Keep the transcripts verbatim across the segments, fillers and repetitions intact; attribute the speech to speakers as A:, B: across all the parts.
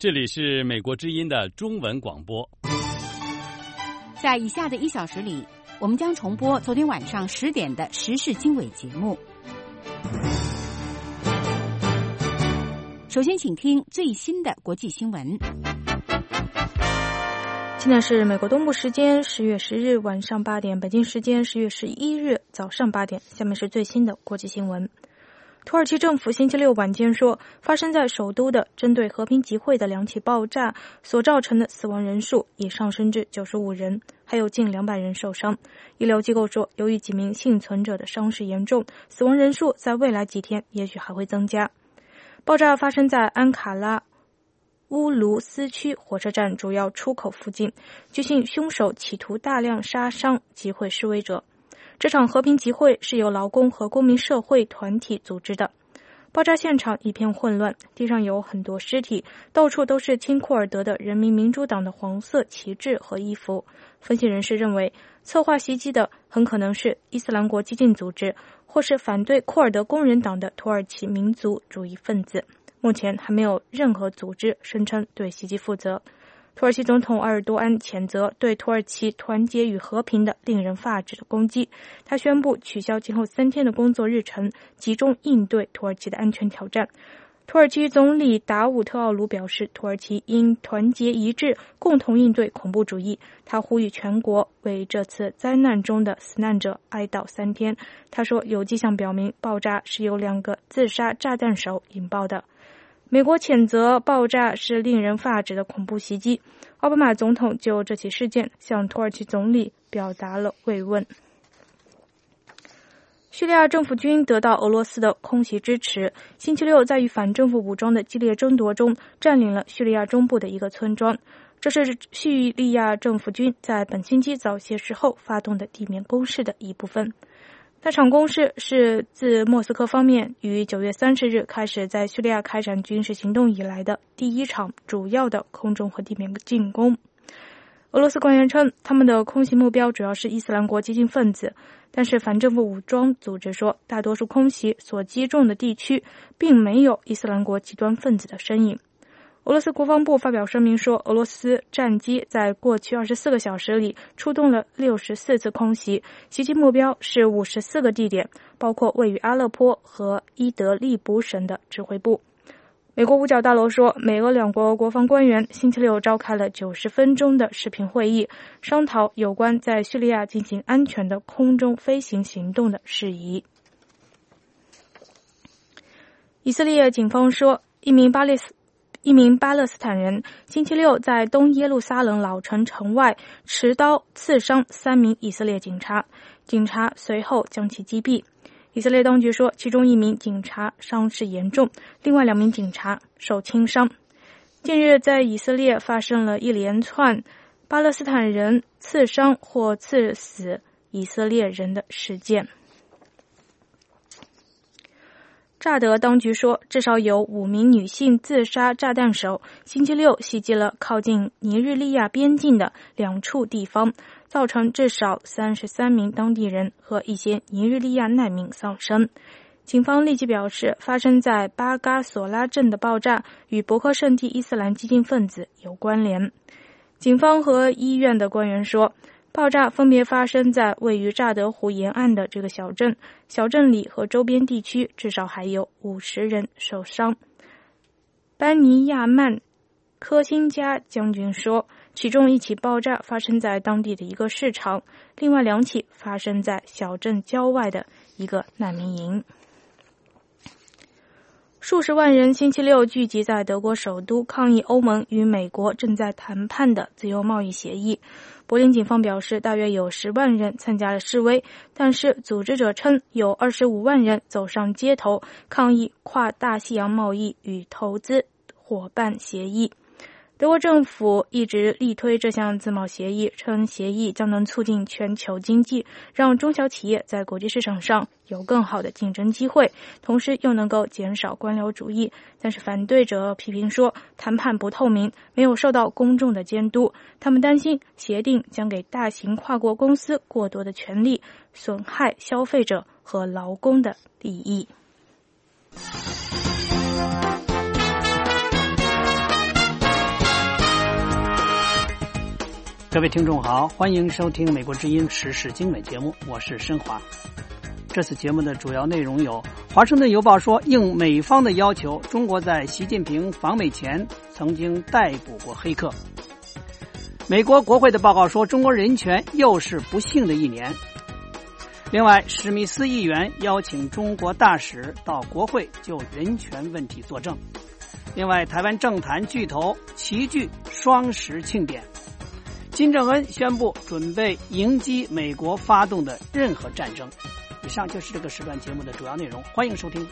A: 这里是美国之音的中文广播。
B: 在以下的一小时里，我们将重播昨天晚上十点的时事经纬节目。首先请听最新的国际新闻。
C: 现在是美国东部时间十月十日晚上八点，北京时间十月十一日早上八点。下面是最新的国际新闻。土耳其政府星期六晚间说，发生在首都的针对和平集会的两起爆炸所造成的死亡人数已上升至九十五人，还有近两百人受伤。医疗机构说，由于几名幸存者的伤势严重，死亡人数在未来几天也许还会增加。爆炸发生在安卡拉乌卢斯区火车站主要出口附近，据信凶手企图大量杀伤集会示威者。这场和平集会是由劳工和公民社会团体组织的。爆炸现场一片混乱，地上有很多尸体，到处都是亲库尔德的人民民主党的黄色旗帜和衣服。分析人士认为，策划袭击的很可能是伊斯兰国激进组织，或是反对库尔德工人党的土耳其民族主义分子。目前还没有任何组织声称对袭击负责。土耳其总统埃尔多安谴责对土耳其团结与和平的令人发指的攻击，他宣布取消今后三天的工作日程，集中应对土耳其的安全挑战。土耳其总理达武特奥卢表示，土耳其应团结一致，共同应对恐怖主义。他呼吁全国为这次灾难中的死难者哀悼三天。他说，有迹象表明爆炸是由两个自杀炸弹手引爆的。美国谴责爆炸是令人发指的恐怖袭击。奥巴马总统就这起事件向土耳其总理表达了慰问。叙利亚政府军得到俄罗斯的空袭支持，星期六在与反政府武装的激烈争夺中占领了叙利亚中部的一个村庄。这是叙利亚政府军在本星期早些时候发动的地面攻势的一部分。那场攻势是自莫斯科方面于九月三十日开始在叙利亚开展军事行动以来的第一场主要的空中和地面进攻。俄罗斯官员称，他们的空袭目标主要是伊斯兰国激进分子，但是反政府武装组织说，大多数空袭所击中的地区并没有伊斯兰国极端分子的身影。俄罗斯国防部发表声明说，俄罗斯战机在过去二十四个小时里出动了六十四次空袭，袭击目标是五十四个地点，包括位于阿勒颇和伊德利卜省的指挥部。美国五角大楼说，美俄两国国防官员星期六召开了九十分钟的视频会议，商讨有关在叙利亚进行安全的空中飞行行动的事宜。以色列警方说，一名巴勒斯一名巴勒斯坦人星期六在东耶路撒冷老城城外持刀刺伤三名以色列警察，警察随后将其击毙。以色列当局说，其中一名警察伤势严重，另外两名警察受轻伤。近日在以色列发生了一连串巴勒斯坦人刺伤或刺死以色列人的事件。乍得当局说，至少有五名女性自杀炸弹手星期六袭击了靠近尼日利亚边境的两处地方，造成至少三十三名当地人和一些尼日利亚难民丧生。警方立即表示，发生在巴嘎索拉镇的爆炸与伯克圣地伊斯兰激进分子有关联。警方和医院的官员说，爆炸分别发生在位于乍得湖沿岸的这个小镇，小镇里和周边地区至少还有五十人受伤。班尼亚曼科辛加将军说，其中一起爆炸发生在当地的一个市场，另外两起发生在小镇郊外的一个难民营。数十万人星期六聚集在德国首都抗议欧盟与美国正在谈判的自由贸易协议。柏林警方表示，大约有十万人参加了示威，但是组织者称有二十五万人走上街头抗议跨大西洋贸易与投资伙伴协议。德国政府一直力推这项自贸协议，称协议将能促进全球经济，让中小企业在国际市场上有更好的竞争机会，同时又能够减少官僚主义。但是反对者批评说，谈判不透明，没有受到公众的监督。他们担心协定将给大型跨国公司过多的权利，损害消费者和劳工的利益。
D: 各位听众好，欢迎收听美国之音时事经纬节目，我是申华。这次节目的主要内容有：华盛顿邮报说，应美方的要求，中国在习近平访美前曾经逮捕过黑客；美国国会的报告说，中国人权又是不幸的一年。另外，史密斯议员邀请中国大使到国会就人权问题作证。另外，台湾政坛巨头齐聚双十庆典。金正恩宣布准备迎击美国发动的任何战争。以上就是这个时段节目的主要内容，欢迎收听。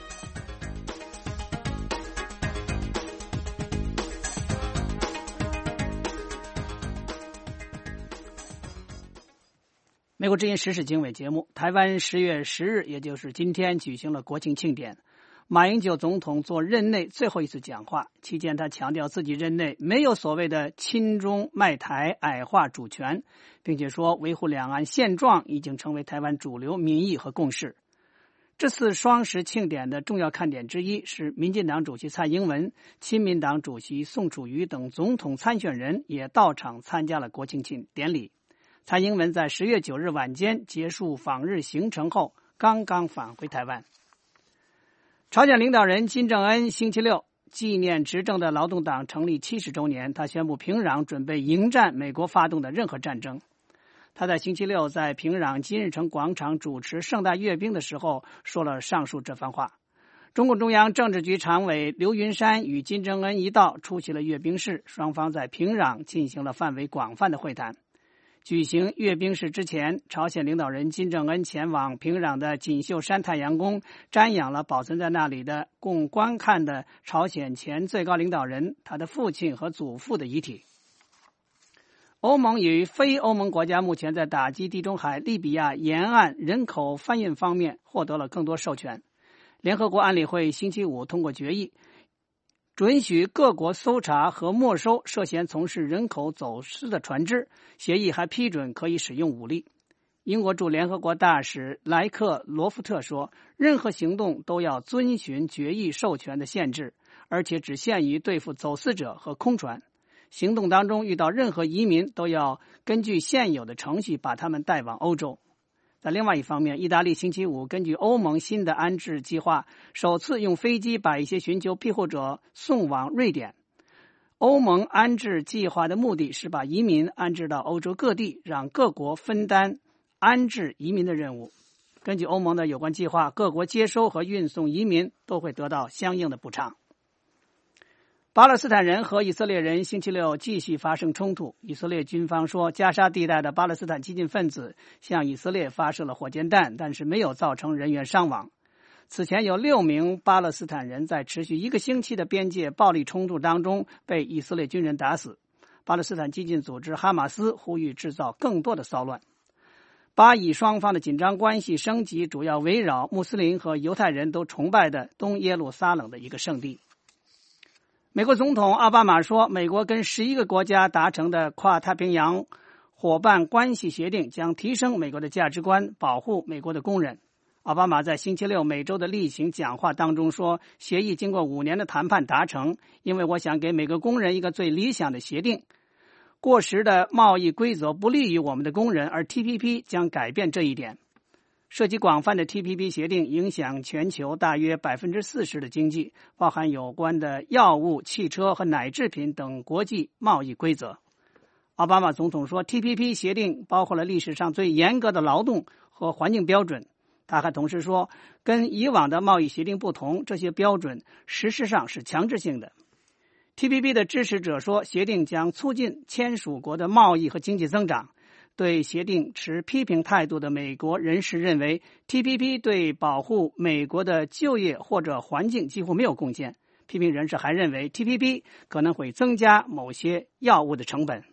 D: 美国之音时事经纬节目，台湾十月十日，也就是今天举行了国庆庆典。马英九总统做任内最后一次讲话，期间他强调自己任内没有所谓的亲中卖台矮化主权，并且说维护两岸现状已经成为台湾主流民意和共识。这次双十庆典的重要看点之一是民进党主席蔡英文、亲民党主席宋楚瑜等总统参选人也到场参加了国庆庆典礼。蔡英文在十月九日晚间结束访日行程后刚刚返回台湾。朝鲜领导人金正恩星期六纪念执政的劳动党成立七十周年，他宣布平壤准备迎战美国发动的任何战争。他在星期六在平壤金日成广场主持盛大阅兵的时候说了上述这番话。中共中央政治局常委刘云山与金正恩一道出席了阅兵式，双方在平壤进行了范围广泛的会谈。举行阅兵式之前，朝鲜领导人金正恩前往平壤的锦绣山太阳宫，瞻仰了保存在那里的供观看的朝鲜前最高领导人他的父亲和祖父的遗体。欧盟与非欧盟国家目前在打击地中海利比亚沿岸人口贩运方面获得了更多授权。联合国安理会星期五通过决议，准许各国搜查和没收涉嫌从事人口走私的船只，协议还批准可以使用武力。英国驻联合国大使莱克罗夫特说，任何行动都要遵循决议授权的限制，而且只限于对付走私者和空船。行动当中遇到任何移民都要根据现有的程序把他们带往欧洲。在另外一方面，意大利星期五根据欧盟新的安置计划，首次用飞机把一些寻求庇护者送往瑞典。欧盟安置计划的目的是把移民安置到欧洲各地，让各国分担安置移民的任务。根据欧盟的有关计划，各国接收和运送移民都会得到相应的补偿。巴勒斯坦人和以色列人星期六继续发生冲突。以色列军方说，加沙地带的巴勒斯坦激进分子向以色列发射了火箭弹，但是没有造成人员伤亡。此前有六名巴勒斯坦人在持续一个星期的边界暴力冲突当中被以色列军人打死。巴勒斯坦激进组织哈马斯呼吁制造更多的骚乱。巴以双方的紧张关系升级，主要围绕穆斯林和犹太人都崇拜的东耶路撒冷的一个圣地。美国总统奥巴马说，美国跟十一个国家达成的跨太平洋伙伴关系协定将提升美国的价值观，保护美国的工人。奥巴马在星期六每周的例行讲话当中说，协议经过五年的谈判达成，因为我想给每个工人一个最理想的协定。过时的贸易规则不利于我们的工人，而 T P P 将改变这一点。涉及广泛的 T P P 协定影响全球大约 百分之四十 的经济，包含有关的药物、汽车和奶制品等国际贸易规则。奥巴马总统说， T P P 协定包括了历史上最严格的劳动和环境标准。他还同时说，跟以往的贸易协定不同，这些标准事实上是强制性的。T P P 的支持者说，协定将促进签署国的贸易和经济增长。对协定持批评态度的美国人士认为 T P P 对保护美国的就业或者环境几乎没有贡献。批评人士还认为 T P P 可能会增加某些药物的成本。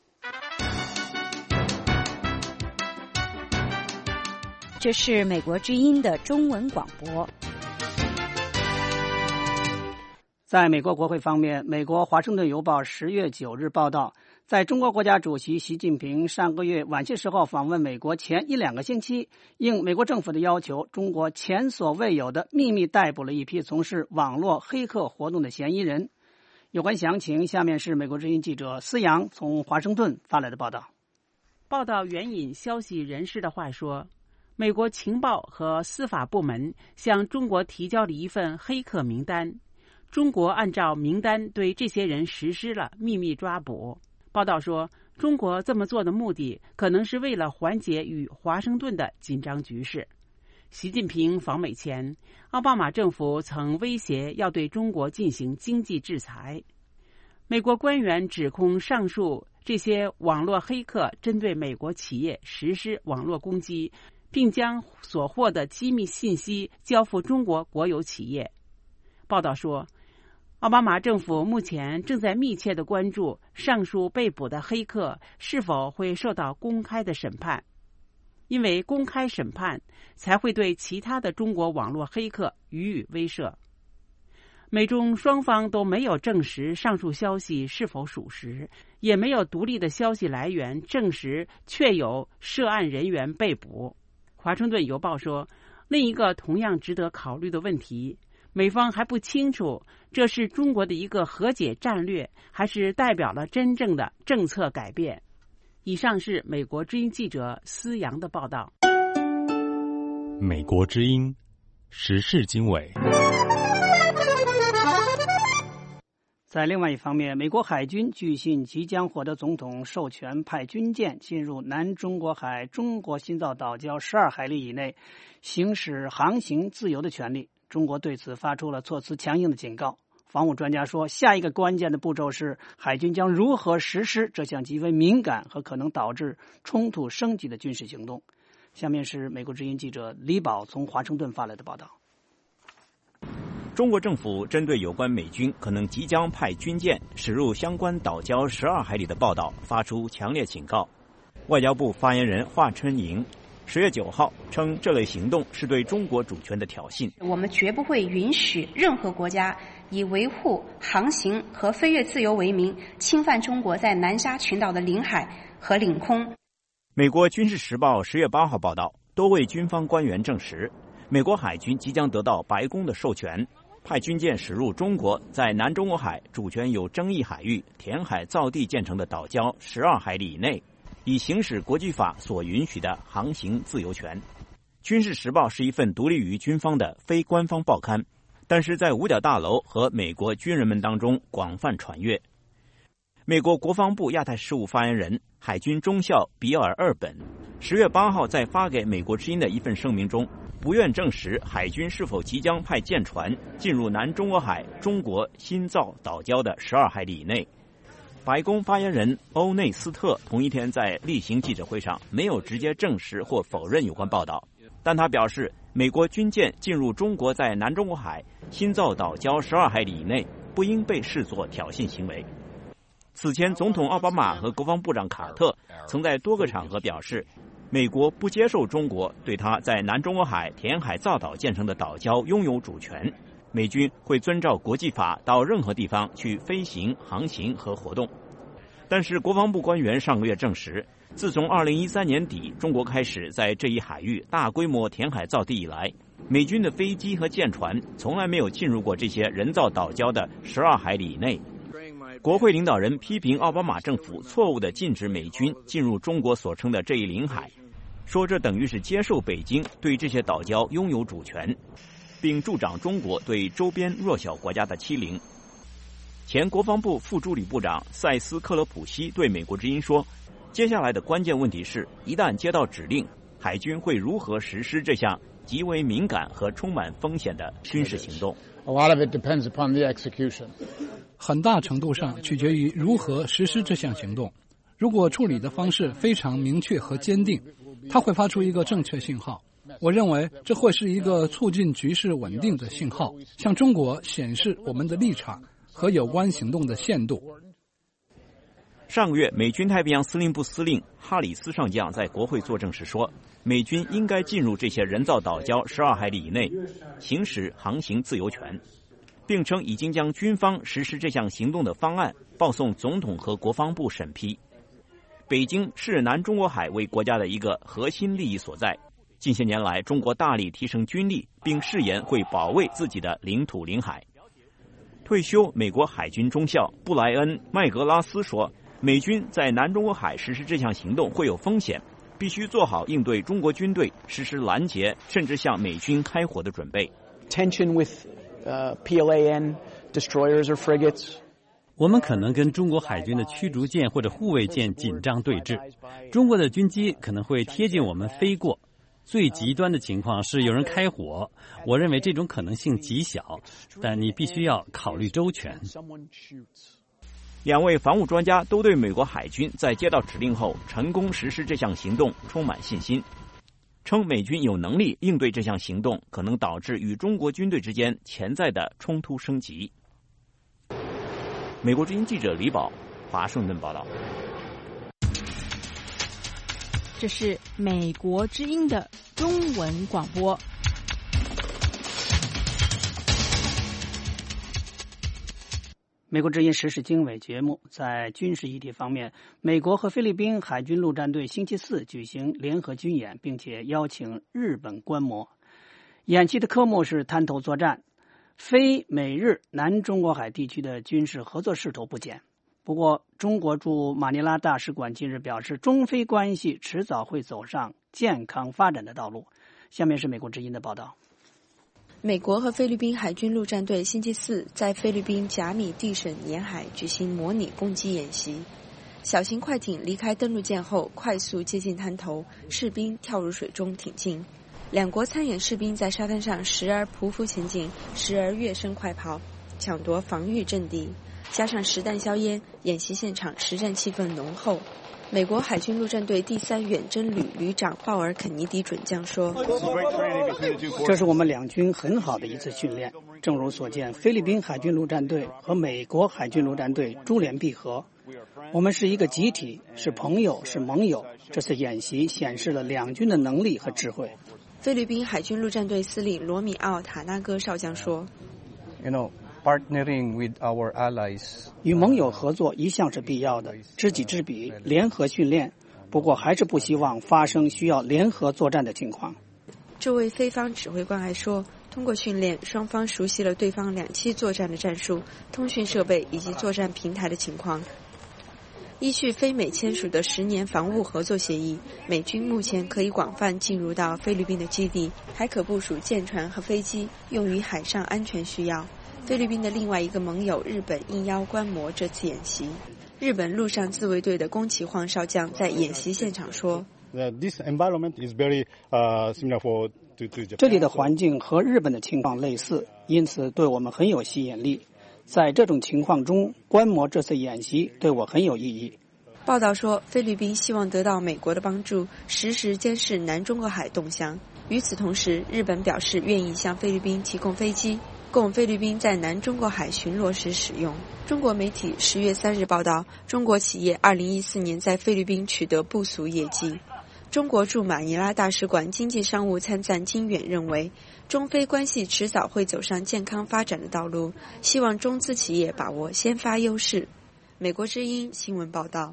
B: 这是美国之音的中文广播。
D: 在美国国会方面，美国华盛顿邮报十月九日报道，在中国国家主席习近平上个月晚些时候访问美国前一两个星期，应美国政府的要求，中国前所未有的秘密逮捕了一批从事网络黑客活动的嫌疑人。有关详情，下面是美国之音记者思阳从华盛顿发来的报道。
E: 报道援引消息人士的话说，美国情报和司法部门向中国提交了一份黑客名单，中国按照名单对这些人实施了秘密抓捕。报道说，中国这么做的目的可能是为了缓解与华盛顿的紧张局势。习近平访美前，奥巴马政府曾威胁要对中国进行经济制裁。美国官员指控上述这些网络黑客针对美国企业实施网络攻击，并将所获的机密信息交付中国国有企业。报道说，奥巴马政府目前正在密切地关注上述被捕的黑客是否会受到公开的审判，因为公开审判才会对其他的中国网络黑客予以威慑。美中双方都没有证实上述消息是否属实，也没有独立的消息来源证实确有涉案人员被捕。华盛顿邮报说，另一个同样值得考虑的问题，美方还不清楚这是中国的一个和解战略，还是代表了真正的政策改变。以上是美国之音记者思阳的报道。
A: 美国之音时事经纬。
D: 在另外一方面，美国海军据信即将获得总统授权派军舰进入南中国海中国新造岛礁十二海里以内行使航行自由的权利。中国对此发出了措辞强硬的警告。防务专家说，下一个关键的步骤是海军将如何实施这项极为敏感和可能导致冲突升级的军事行动。下面是美国之音记者李宝从华盛顿发来的报道。
F: 中国政府针对有关美军可能即将派军舰驶入相关岛礁十二海里的报道发出强烈警告。外交部发言人华春莹十月九号称，这类行动是对中国主权的挑衅。
G: 我们绝不会允许任何国家以维护航行和飞越自由为名，侵犯中国在南沙群岛的领海和领空。
F: 美国军事时报十月八号报道，多位军方官员证实，美国海军即将得到白宫的授权，派军舰驶入中国在南中国海主权有争议海域填海造地建成的岛礁十二海里以内，以行使国际法所允许的航行自由权。军事时报是一份独立于军方的非官方报刊，但是在五角大楼和美国军人们当中广泛传阅。美国国防部亚太事务发言人海军中校比尔·厄本十月八号在发给美国之音的一份声明中，不愿证实海军是否即将派舰船进入南中国海中国新造岛礁的十二海里以内。白宫发言人欧内斯特同一天在例行记者会上没有直接证实或否认有关报道，但他表示，美国军舰进入中国在南中国海新造岛礁十二海里以内不应被视作挑衅行为。此前，总统奥巴马和国防部长卡特曾在多个场合表示，美国不接受中国对他在南中国海填海造岛建成的岛礁拥有主权，美军会遵照国际法到任何地方去飞行、航行和活动。但是国防部官员上个月证实，自从二零一三年底中国开始在这一海域大规模填海造地以来，美军的飞机和舰船从来没有进入过这些人造岛礁的十二海里以内。国会领导人批评奥巴马政府错误地禁止美军进入中国所称的这一领海，说这等于是接受北京对这些岛礁拥有主权，并助长中国对周边弱小国家的欺凌。前国防部副助理部长塞斯·克勒普西对美国之音说，接下来的关键问题是，一旦接到指令，海军会如何实施这项极为敏感和充满风险的军事行动。
H: A lot of it depends upon the execution.
I: 很大程度上取决于如何实施这项行动。如果处理的方式非常明确和坚定，它会发出一个正确信号。我认为这会是一个促进局势稳定的信号，向中国显示我们的立场和有关行动的限度。
F: 上个月，美军太平洋司令部司令哈里斯上将在国会作证时说，美军应该进入这些人造岛礁十二海里以内，行使航行自由权，并称已经将军方实施这项行动的方案报送总统和国防部审批。北京视南中国海为国家的一个核心利益所在。近些年来，中国大力提升军力，并誓言会保卫自己的领土领海。退休美国海军中校布莱恩·麦格拉斯说， 美军在南中国海实施这项行动会有风险，必须做好应对中国军队实施拦截甚至向美军开火的准备。
J: Tension with uh, P L A N destroyers or frigates.
A: 我们可能跟中国海军的驱逐舰或者护卫舰紧张对峙，中国的军机可能会贴近我们飞过。最极端的情况是有人开火，我认为这种可能性极小，但你必须要考虑周全。
F: 两位防务专家都对美国海军在接到指令后成功实施这项行动充满信心，称美军有能力应对这项行动可能导致与中国军队之间潜在的冲突升级。美国之音记者李宝，华盛顿报道。
K: 这是美国之音的中文广播。
D: 美国之音时事经纬节目，在军事议题方面，美国和菲律宾海军陆战队星期四举行联合军演，并且邀请日本观摩。演习的科目是滩头作战，非美日南中国海地区的军事合作势头不减。不过，中国驻马尼拉大使馆近日表示，中非关系迟早会走上健康发展的道路。下面是美国之音的报道。
L: 美国和菲律宾海军陆战队星期四在菲律宾甲米地省沿海举行模拟攻击演习。小型快艇离开登陆舰后，快速接近滩头，士兵跳入水中挺进。两国参演士兵在沙滩上时而匍匐前进，时而跃身快跑，抢夺防御阵地。加上实弹硝烟，演习现场实战气氛浓厚。美国海军陆战队第三远征旅旅长鲍尔肯尼迪准将说：“
D: 这是我们两军很好的一次训练。正如所见，菲律宾海军陆战队和美国海军陆战队珠联璧合，我们是一个集体，是朋友，是盟友。这次演习显示了两军的能力和智慧。”
L: 菲律宾海军陆战队司令罗米奥·塔纳戈少将说
M: ：“You know, partnering with our allies，
D: 与盟友合作一向是必要的，知己知彼，联合训练。不过还是不希望发生需要联合作战的情况。”
L: 这位菲方指挥官还说，通过训练，双方熟悉了对方两栖作战的战术、通讯设备以及作战平台的情况。依据菲美签署的十年防务合作协议，美军目前可以广泛进入到菲律宾的基地，还可部署舰船和飞机，用于海上安全需要。菲律宾的另外一个盟友日本应邀观摩这次演习。日本陆上自卫队的宫崎晃少将在演习现场说：“
D: 这里的环境和日本的情况类似，因此对我们很有吸引力。在这种情况中，观摩这次演习对我很有意义。”
L: 报道说，菲律宾希望得到美国的帮助，实时监视南中国海动向。与此同时，日本表示愿意向菲律宾提供飞机，供菲律宾在南中国海巡逻时使用。中国媒体十月三日报道，中国企业二零一四年在菲律宾取得不俗业绩。中国驻马尼拉大使馆经济商务参赞金远认为，中非关系迟早会走上健康发展的道路，希望中资企业把握先发优势。美国之音新闻报道。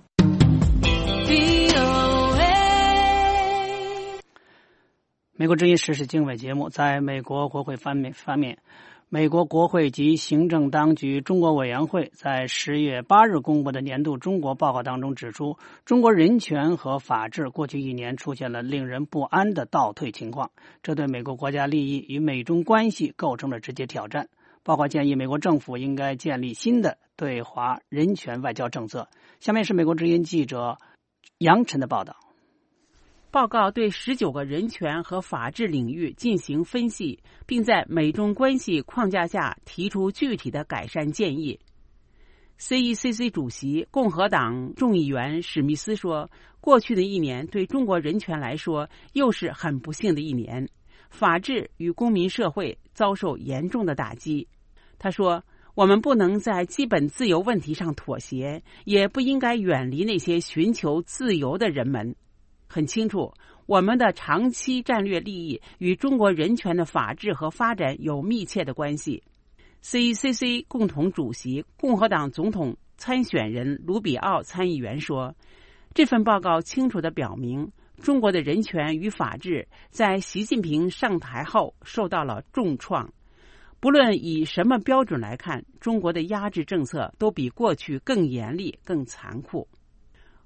D: 美国之音时事经纬节目，在美国国会方面方面，美国国会及行政当局中国委员会在十月八日公布的年度中国报告当中指出，中国人权和法治过去一年出现了令人不安的倒退情况，这对美国国家利益与美中关系构成了直接挑战。报告建议美国政府应该建立新的对华人权外交政策。下面是美国之音记者杨晨的报道。
E: 报告对十九个人权和法治领域进行分析，并在美中关系框架下提出具体的改善建议。C E C C 主席、共和党众议员史密斯说，过去的一年对中国人权来说又是很不幸的一年，法治与公民社会遭受严重的打击。他说，我们不能在基本自由问题上妥协，也不应该远离那些寻求自由的人们。很清楚，我们的长期战略利益与中国人权的法治和发展有密切的关系。C E C C 共同主席、共和党总统参选人卢比奥参议员说，这份报告清楚地表明，中国的人权与法治在习近平上台后受到了重创。不论以什么标准来看，中国的压制政策都比过去更严厉、更残酷。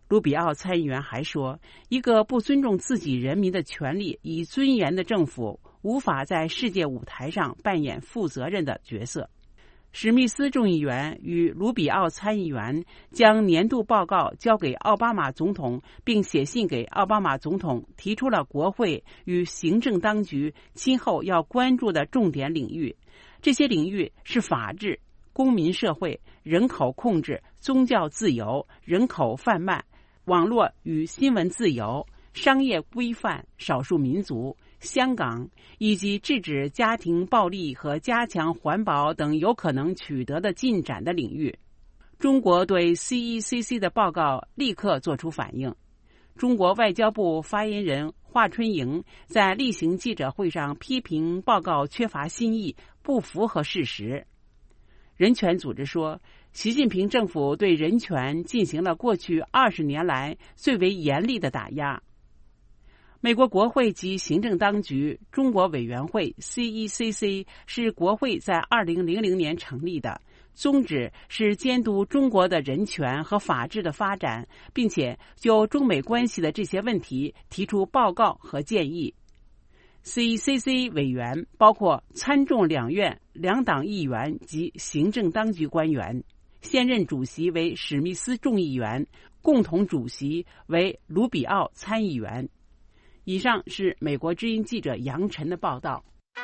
E: 卢比奥参议员还说，一个不尊重自己人民的权利与尊严的政府无法在世界舞台上扮演负责任的角色。史密斯众议员与卢比奥参议员将年度报告交给奥巴马总统，并写信给奥巴马总统，提出了国会与行政当局今后要关注的重点领域。这些领域是法治、公民社会、人口控制、宗教自由、人口贩卖、网络与新闻自由、商业规范、少数民族、香港，以及制止家庭暴力和加强环保等有可能取得的进展的领域。中国对 C E C C 的报告立刻作出反应。中国外交部发言人华春莹在例行记者会上批评报告缺乏新意，不符合事实。人权组织说，习近平政府对人权进行了过去二十年来最为严厉的打压。美国国会及行政当局中国委员会 C E C C 是国会在二零零零年成立的，宗旨是监督中国的人权和法治的发展，并且就中美关系的这些问题提出报告和建议。C E C C 委员包括参众两院两党议员及行政当局官员，现任主席为史密斯众议员，共同主席为卢比奥参议员。以上是美国之音记者杨晨的报道。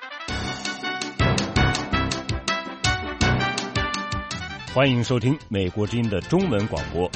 N: 欢迎收听美国之音的中文广播。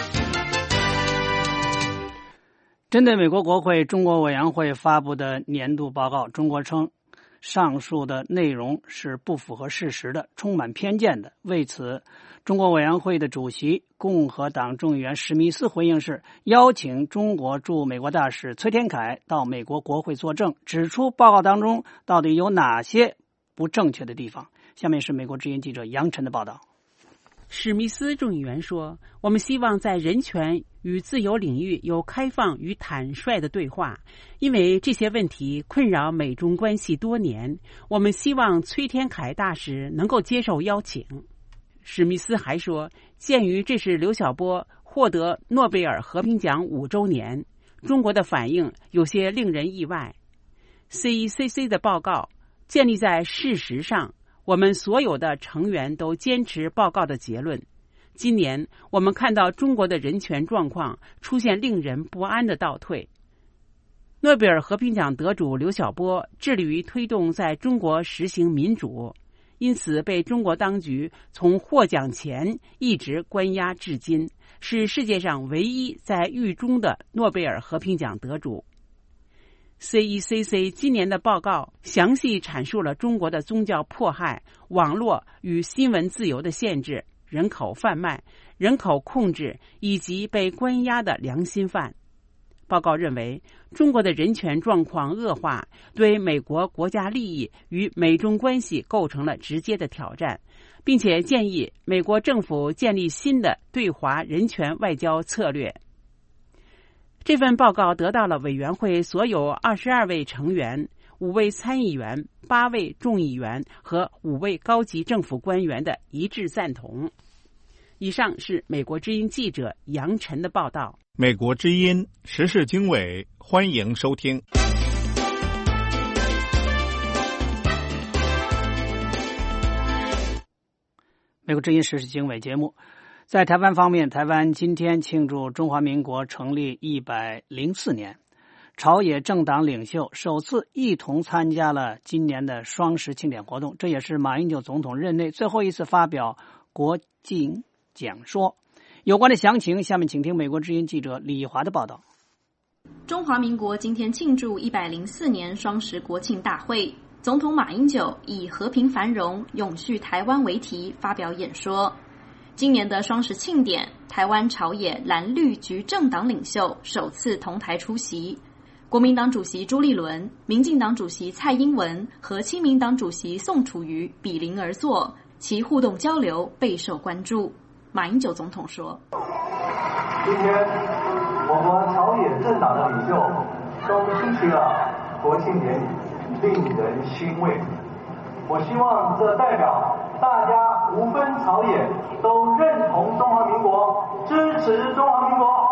D: 针对美国国会中国委员会发布的年度报告，中国称上述的内容是不符合事实的，充满偏见的。为此，中国委员会的主席共和党众议员史密斯回应是邀请中国驻美国大使崔天凯到美国国会作证，指出报告当中到底有哪些不正确的地方。下面是美国之音记者杨晨的报道。
E: 史密斯众议员说，我们希望在人权与自由领域有开放与坦率的对话，因为这些问题困扰美中关系多年。我们希望崔天凯大使能够接受邀请。史密斯还说，鉴于这是刘晓波获得诺贝尔和平奖五周年，中国的反应有些令人意外。C E C C 的报告建立在事实上，我们所有的成员都坚持报告的结论。今年我们看到中国的人权状况出现令人不安的倒退。诺贝尔和平奖得主刘晓波致力于推动在中国实行民主，因此被中国当局从获奖前一直关押至今，是世界上唯一在狱中的诺贝尔和平奖得主。C E C C 今年的报告详细阐述了中国的宗教迫害、网络与新闻自由的限制、人口贩卖、人口控制以及被关押的良心犯。报告认为，中国的人权状况恶化，对美国国家利益与美中关系构成了直接的挑战，并且建议美国政府建立新的对华人权外交策略。这份报告得到了委员会所有二十二位成员、五位参议员、八位众议员和五位高级政府官员的一致赞同。以上是美国之音记者杨晨的报道。
O: 美国之音时事经纬，欢迎收听。
D: 美国之音时事经纬节目。在台湾方面，台湾今天庆祝中华民国成立一百零四年，朝野政党领袖首次一同参加了今年的双十庆典活动，这也是马英九总统任内最后一次发表国庆讲说。有关的详情，下面请听美国之音记者李华的报道。
P: 中华民国今天庆祝一百零四年双十国庆大会，总统马英九以和平繁荣、永续台湾为题发表演说。今年的双十庆典，台湾朝野蓝绿局政党领袖首次同台出席，国民党主席朱立伦、民进党主席蔡英文和亲民党主席宋楚瑜比邻而坐，其互动交流备受关注。马英九总统说：“
Q: 今天我国朝野政党的领袖都出席了国庆典礼，令人欣慰。我希望这代表大家无分朝野都认同中华民国，支持中华民国。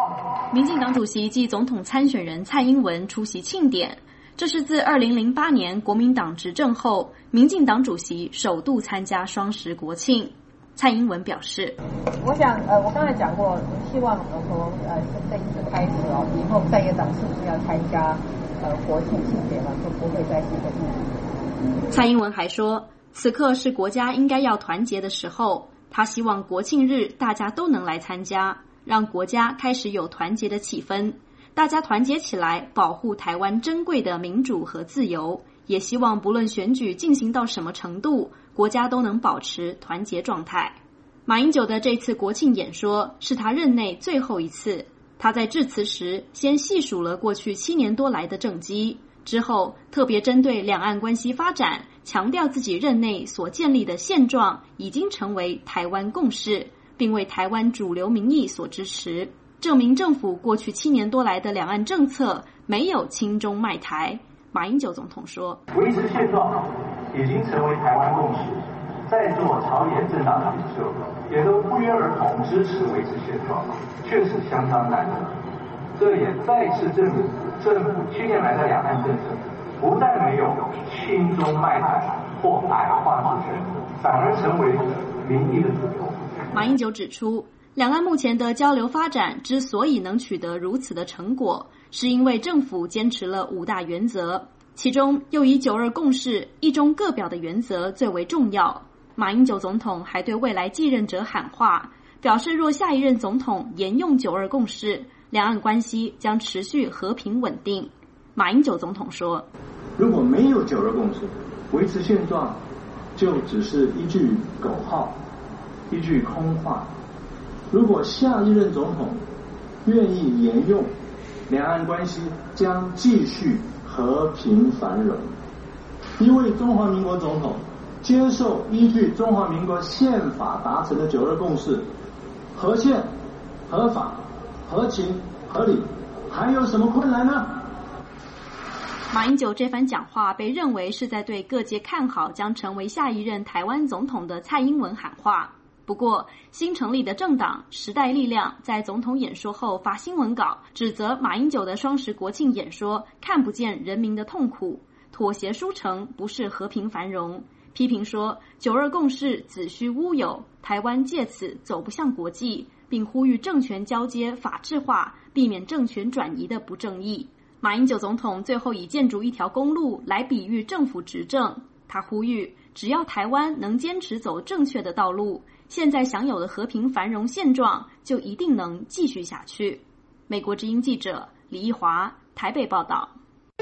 P: 民进党主席暨总统参选人蔡英文出席庆典，这是自二零零八年国民党执政后，民进党主席首度参加双十国庆。蔡英文表示：“
R: 我想，呃，我刚才讲过，希望从呃这一次开始哦，以后在野党是不是要参加呃国庆庆典了，就不会再是一个议题。”
P: 蔡英文还说，此刻是国家应该要团结的时候，他希望国庆日大家都能来参加。让国家开始有团结的气氛，大家团结起来，保护台湾珍贵的民主和自由。也希望不论选举进行到什么程度，国家都能保持团结状态。马英九的这次国庆演说是他任内最后一次，他在致辞时先细数了过去七年多来的政绩，之后特别针对两岸关系发展，强调自己任内所建立的现状已经成为台湾共识，并为台湾主流民意所支持，证明政府过去七年多来的两岸政策没有亲中卖台。马英九总统说：“
Q: 维持现状已经成为台湾共识，在座朝野政党的领袖也都不约而同支持维持现状，确实相当难得。这也再次证明政府七年来的两岸政策不但没有亲中卖台或矮化主权，反而成为民意的主流。”
P: 马英九指出，两岸目前的交流发展之所以能取得如此的成果，是因为政府坚持了五大原则，其中又以九二共识、一中各表的原则最为重要。马英九总统还对未来继任者喊话，表示若下一任总统沿用九二共识，两岸关系将持续和平稳定。马英九总统说：“
S: 如果没有九二共识，维持现状就只是一句口号，一句空话。如果下一任总统愿意沿用，两岸关系将继续和平繁荣。一位中华民国总统接受依据中华民国宪法达成的九二共识，合宪、合法、合情、合理，还有什么困难呢？”
P: 马英九这番讲话被认为是在对各界看好将成为下一任台湾总统的蔡英文喊话。不过，新成立的政党时代力量在总统演说后发新闻稿，指责马英九的双十国庆演说看不见人民的痛苦，妥协输成不是和平繁荣，批评说九二共识子虚乌有，台湾借此走不向国际，并呼吁政权交接法治化，避免政权转移的不正义。马英九总统最后以建筑一条公路来比喻政府执政，他呼吁只要台湾能坚持走正确的道路，现在享有的和平繁荣现状就一定能继续下去。美国之音记者李义华台北报道。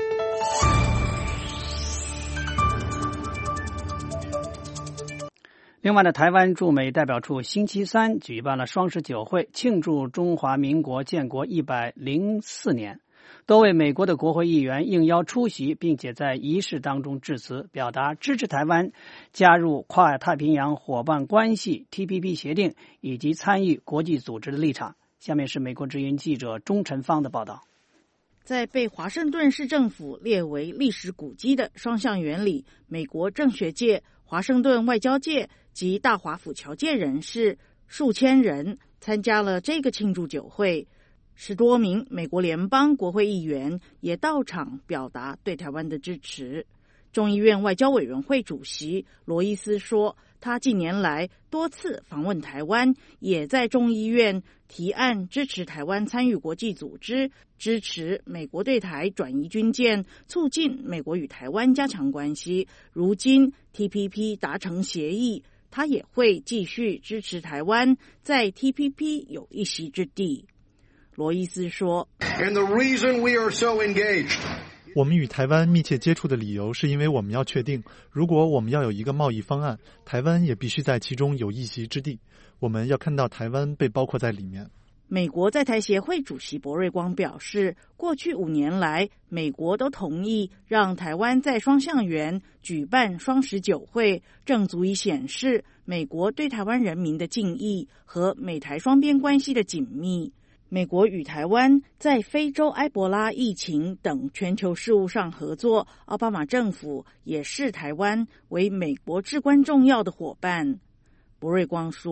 D: 另外呢，台湾驻美代表处星期三举办了双十酒会，庆祝中华民国建国一百零四年。多位美国的国会议员应邀出席，并且在仪式当中致辞，表达支持台湾加入跨太平洋伙伴关系 T P P 协定以及参与国际组织的立场。下面是美国之音记者钟晨芳的报道。
T: 在被华盛顿市政府列为历史古迹的双橡园里，美国政学界、华盛顿外交界及大华府侨界人士数千人参加了这个庆祝酒会。十多名美国联邦国会议员也到场表达对台湾的支持。众议院外交委员会主席罗伊斯说，他近年来多次访问台湾，也在众议院提案支持台湾参与国际组织，支持美国对台转移军舰，促进美国与台湾加强关系。如今 T P P 达成协议，他也会继续支持台湾在 T P P 有一席之地。罗伊斯说，
U: And the reason we are so engaged.
V: 我们与台湾密切接触的理由是因为我们要确定，如果我们要有一个贸易方案，台湾也必须在其中有一席之地。我们要看到台湾被包括在里面。
T: 美国在台协会主席博瑞光表示，过去五年来，美国都同意让台湾在双橡园举办双十酒会，正足以显示美国对台湾人民的敬意和美台双边关系的紧密。美国与台湾在非洲埃博拉疫情等全球事务上合作，奥巴马政府也视台湾为美国至关重要的伙伴。博瑞光说，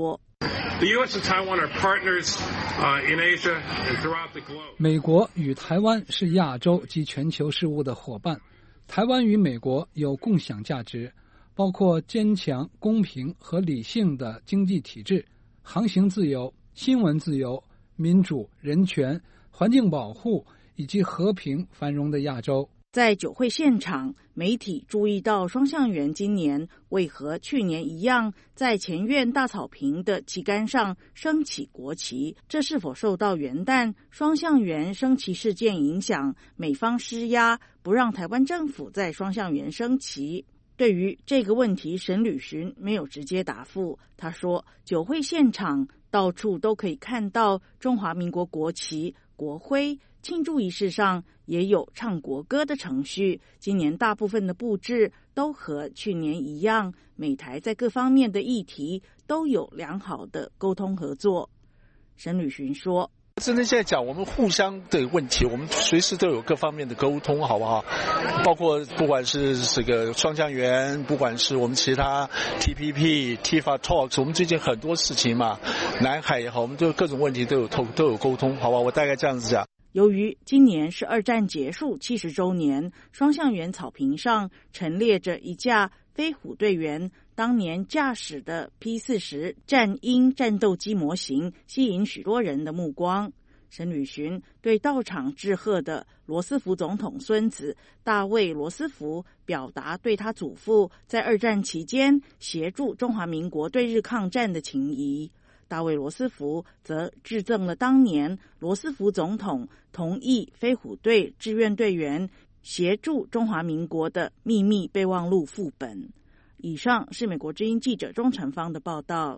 B: The U S and Taiwan are partners in Asia and throughout the globe.
I: 美国与台湾是亚洲及全球事务的伙伴，台湾与美国有共享价值，包括坚强、公平和理性的经济体制、航行自由、新闻自由、民主、人权、环境保护以及和平繁荣的亚洲。
T: 在酒会现场，媒体注意到双橡园今年为何去年一样在前院大草坪的旗杆上升起国旗，这是否受到元旦双橡园升旗事件影响，美方施压不让台湾政府在双橡园升旗？对于这个问题，沈履询没有直接答复。他说，酒会现场到处都可以看到中华民国国旗、国徽，庆祝仪式上也有唱国歌的程序。今年大部分的布置都和去年一样，美台在各方面的议题都有良好的沟通合作。沈履询说，
C: 真的现在讲我们互相的问题，我们随时都有各方面的沟通，好不好？包括不管是这个双橡园，不管是我们其他 T P P、T I F A Talks， 我们最近很多事情嘛，南海也好，我们都各种问题都有透都有沟通，好吧？我大概这样子讲。
T: 由于今年是二战结束七十周年，双橡园草坪上陈列着一架飞虎队员当年驾驶的 P 四十 战鹰战斗机模型，吸引许多人的目光。沈履询对到场致贺的罗斯福总统孙子大卫·罗斯福表达对他祖父在二战期间协助中华民国对日抗战的情谊。大卫·罗斯福则致赠了当年罗斯福总统同意飞虎队志愿队员协助中华民国的秘密备忘录副本。以上是美国之音记者钟成芳的报道。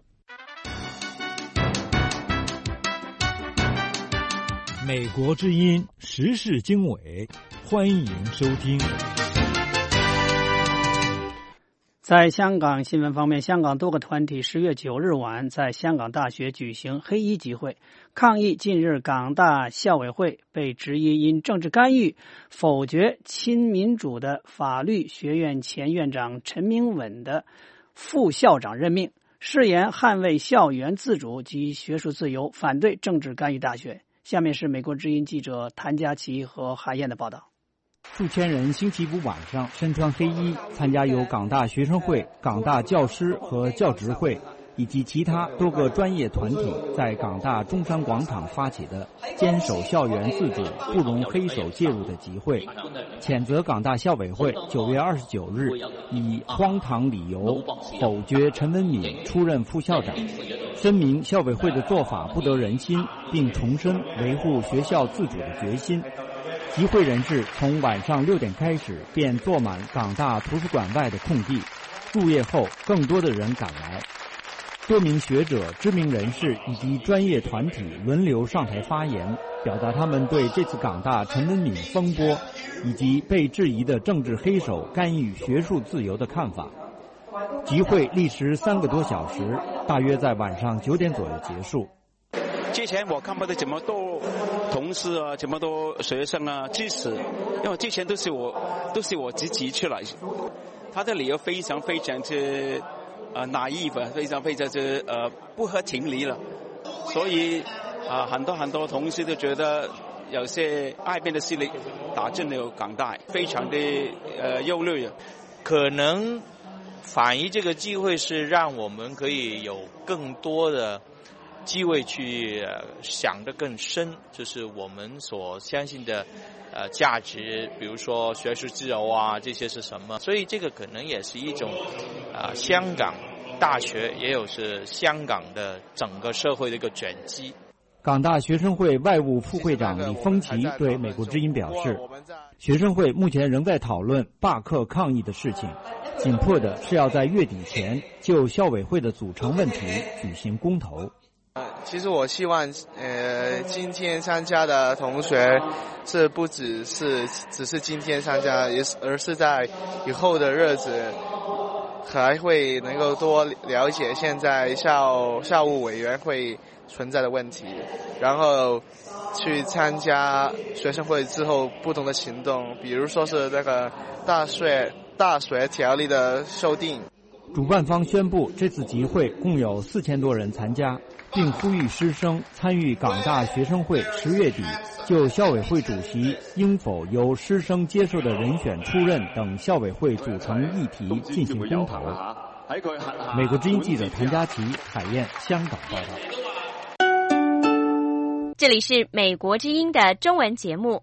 N: 美国之音时事经纬，欢迎收听。
D: 在香港新闻方面，香港多个团体十月九日晚在香港大学举行黑衣集会，抗议近日港大校委会被质疑因政治干预否决亲民主的法律学院前院长陈明文的副校长任命，誓言捍卫校园自主及学术自由，反对政治干预大学。下面是美国之音记者谭佳琪和海燕的报道。
W: 数千人星期五晚上身穿黑衣，参加由港大学生会、港大教师和教职会以及其他多个专业团体在港大中山广场发起的坚守校园自主、不容黑手介入的集会，谴责港大校委会九月二十九日以荒唐理由否决陈文敏出任副校长，声明校委会的做法不得人心，并重申维护学校自主的决心。集会人士从晚上六点开始便坐满港大图书馆外的空地，入夜后更多的人赶来。多名学者、知名人士以及专业团体轮流上台发言，表达他们对这次港大陈文敏风波以及被质疑的政治黑手干预学术自由的看法。集会历时三个多小时，大约在晚上九点左右结束。
X: 之前我看不到这么多同事啊，这么多学生啊支持，因为之前都是我都是我自己出来。他的理由非常非常之呃 naive， 非常非常之呃不合情理了，所以啊、呃、很多很多同事都觉得有些爱边的势力打进了港大，非常的呃忧虑。
Y: 可能反映这个机会是让我们可以有更多的机会去想得更深，就是我们所相信的呃价值，比如说学术自由啊，这些是什么？所以这个可能也是一种啊、呃、香港大学，也有是香港的整个社会的一个转机。
W: 港大学生会外务副会长李峰奇对美国之音表示，学生会目前仍在讨论罢课抗议的事情，紧迫的是要在月底前就校委会的组成问题举行公投。
Z: 其实我希望呃今天参加的同学是不只是只是今天参加，也是而是在以后的日子还会能够多了解现在校校务委员会存在的问题，然后去参加学生会之后不同的行动，比如说是那个大学大学条例的修订。
W: 主办方宣布，这次集会共有四千多人参加，并呼吁师生参与港大学生会十月底就校委会主席应否由师生接受的人选出任等校委会组成议题进行公投。美国之音记者谭佳琪、海燕香港报道。
A: 这里是美国之音的中文节目。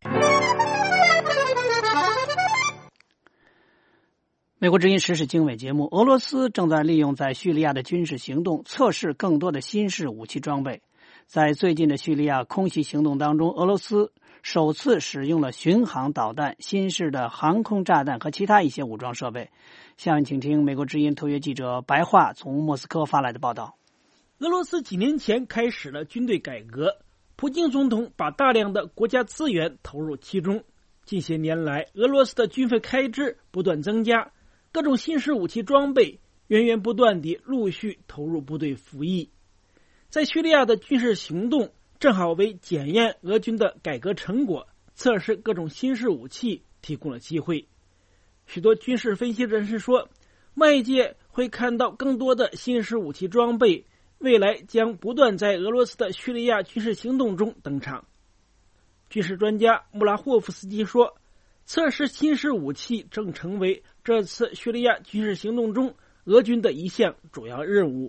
D: 美国之音时事经纬节目，俄罗斯正在利用在叙利亚的军事行动测试更多的新式武器装备。在最近的叙利亚空袭行动当中，俄罗斯首次使用了巡航导弹、新式的航空炸弹和其他一些武装设备。下面请听美国之音特约记者白桦从莫斯科发来的报道。
F: 俄罗斯几年前开始了军队改革，普京总统把大量的国家资源投入其中。近些年来，俄罗斯的军费开支不断增加，各种新式武器装备源源不断地陆续投入部队服役。在叙利亚的军事行动正好为检验俄军的改革成果、测试各种新式武器提供了机会。许多军事分析人士说，外界会看到更多的新式武器装备，未来将不断在俄罗斯的叙利亚军事行动中登场。军事专家穆拉霍夫斯基说，测试新式武器正成为这次叙利亚军事行动中俄军的一项主要任务。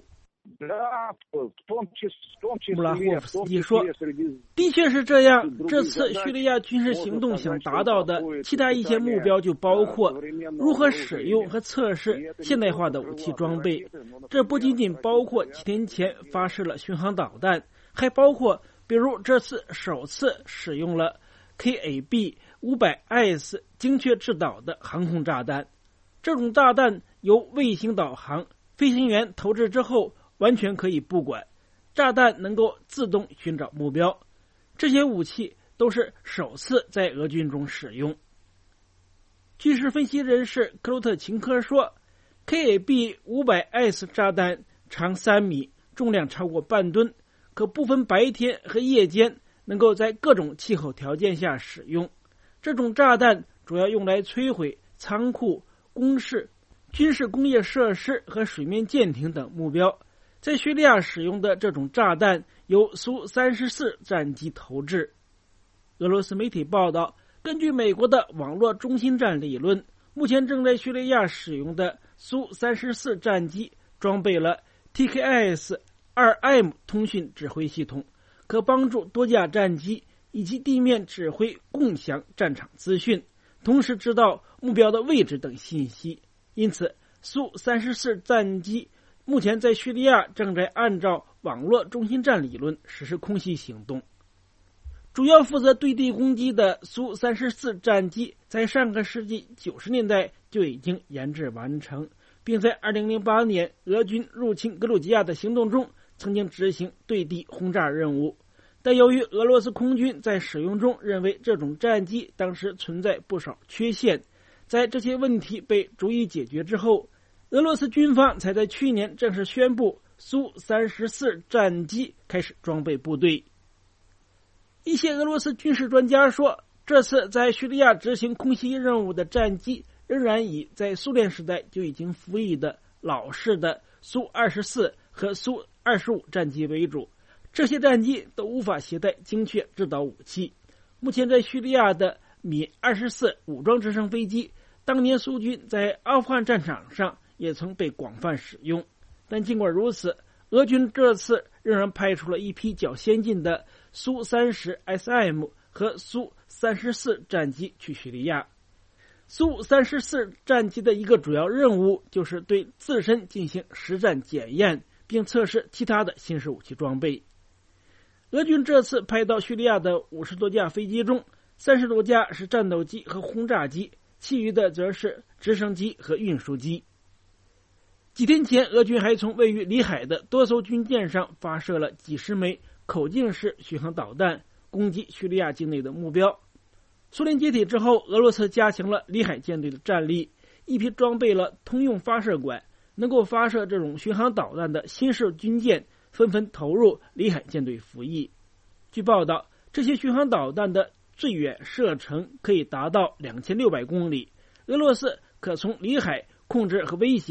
F: 穆拉霍夫斯基说，的确是这样，这次叙利亚军事行动想达到的其他一些目标就包括如何使用和测试现代化的武器装备，这不仅仅包括几天前发射了巡航导弹，还包括比如这次首次使用了 K A B 五百 S 精确制导的航空炸弹。这种炸弹由卫星导航，飞行员投掷之后完全可以不管，炸弹能够自动寻找目标。这些武器都是首次在俄军中使用。军事分析人士克鲁特琴科说， K A B 五百 S 炸弹长三米，重量超过半吨，可不分白天和夜间，能够在各种气候条件下使用。这种炸弹主要用来摧毁仓库、工事、军事工业设施和水面舰艇等目标。在叙利亚使用的这种炸弹由苏三十四战机投掷。俄罗斯媒体报道，根据美国的网络中心战理论，目前正在叙利亚使用的苏三十四战机装备了 T K S 二 M 通讯指挥系统，可帮助多架战机以及地面指挥共享战场资讯，同时知道目标的位置等信息。因此，苏三十四战机目前在叙利亚正在按照网络中心战理论实施空袭行动。主要负责对地攻击的苏三十四战机在上个世纪九十年代就已经研制完成，并在二零零八年俄军入侵格鲁吉亚的行动中曾经执行对地轰炸任务。但由于俄罗斯空军在使用中认为这种战机当时存在不少缺陷，在这些问题被逐一解决之后，俄罗斯军方才在去年正式宣布苏三十四战机开始装备部队。一些俄罗斯军事专家说，这次在叙利亚执行空袭任务的战机仍然以在苏联时代就已经服役的老式的苏二十四和苏二十五战机为主，这些战机都无法携带精确制导武器。目前在叙利亚的米二十四武装直升飞机，当年苏军在阿富汗战场上也曾被广泛使用，但尽管如此，俄军这次仍然派出了一批较先进的苏三十 S M 和苏三十四战机去叙利亚。苏三十四战机的一个主要任务就是对自身进行实战检验，并测试其他的新式武器装备。俄军这次派到叙利亚的五十多架飞机中，三十多架是战斗机和轰炸机，其余的则是直升机和运输机。几天前，俄军还从位于里海的多艘军舰上发射了几十枚口径式巡航导弹，攻击叙利亚境内的目标。苏联解体之后，俄罗斯加强了里海舰队的战力，一批装备了通用发射管、能够发射这种巡航导弹的新式军舰纷纷投入里海舰队服役。据报道，这些巡航导弹的最远射程可以达到两千六百公里，俄罗斯可从里海控制和威胁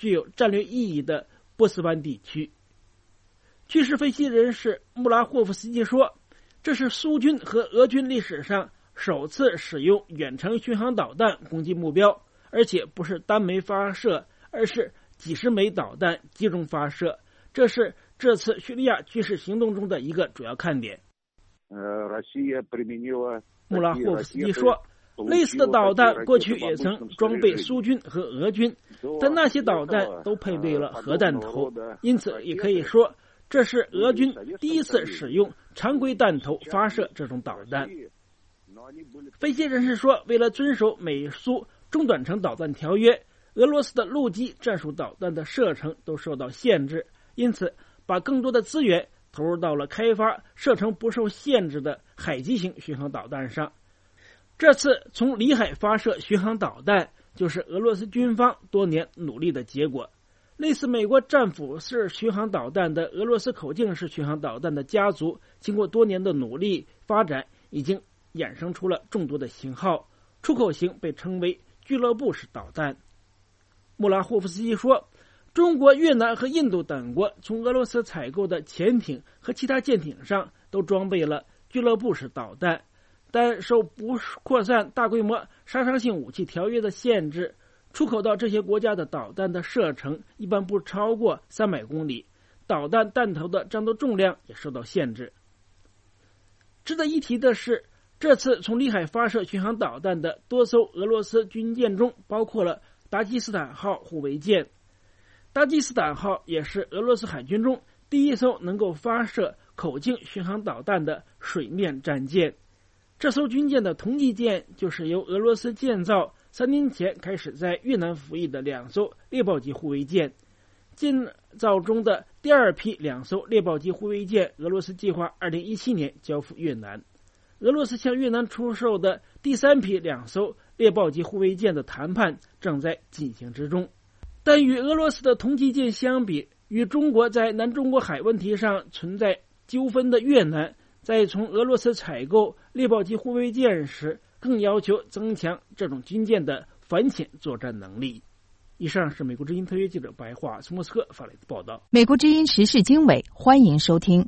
F: 具有战略意义的波斯湾地区。军事分析人士穆拉霍夫斯基说，这是苏军和俄军历史上首次使用远程巡航导弹攻击目标，而且不是单枚发射，而是几十枚导弹集中发射，这是这次叙利亚军事行动中的一个主要看点。穆拉霍夫斯基说，类似的导弹过去也曾装备苏军和俄军，但那些导弹都配备了核弹头，因此也可以说这是俄军第一次使用常规弹头发射这种导弹。分析人士说，为了遵守美苏中短程导弹条约，俄罗斯的陆基战术导弹的射程都受到限制，因此把更多的资源投入到了开发射程不受限制的海基型巡航导弹上。这次从里海发射巡航导弹，就是俄罗斯军方多年努力的结果。类似美国战斧式巡航导弹的俄罗斯口径式巡航导弹的家族，经过多年的努力发展，已经衍生出了众多的型号，出口型被称为俱乐部式导弹。穆拉霍夫斯基说，中国、越南和印度等国从俄罗斯采购的潜艇和其他舰艇上都装备了俱乐部式导弹，但受不扩散大规模杀伤性武器条约的限制，出口到这些国家的导弹的射程一般不超过三百公里，导弹弹头的战斗重量也受到限制。值得一提的是，这次从里海发射巡航导弹的多艘俄罗斯军舰中包括了达吉斯坦号护卫舰。达吉斯坦号也是俄罗斯海军中第一艘能够发射口径巡航导弹的水面战舰。这艘军舰的同级舰就是由俄罗斯建造，三年前开始在越南服役的两艘猎豹级护卫舰。建造中的第二批两艘猎豹级护卫舰，俄罗斯计划二零一七年交付越南。俄罗斯向越南出售的第三批两艘猎豹级护卫舰的谈判正在进行之中。但与俄罗斯的同级舰相比，与中国在南中国海问题上存在纠纷的越南，在从俄罗斯采购猎豹级护卫舰时，更要求增强这种军舰的反潜作战能力。以上是美国之音特约记者白桦从莫斯科发来的报道。
G: 美国之音时事经纬，欢迎收听。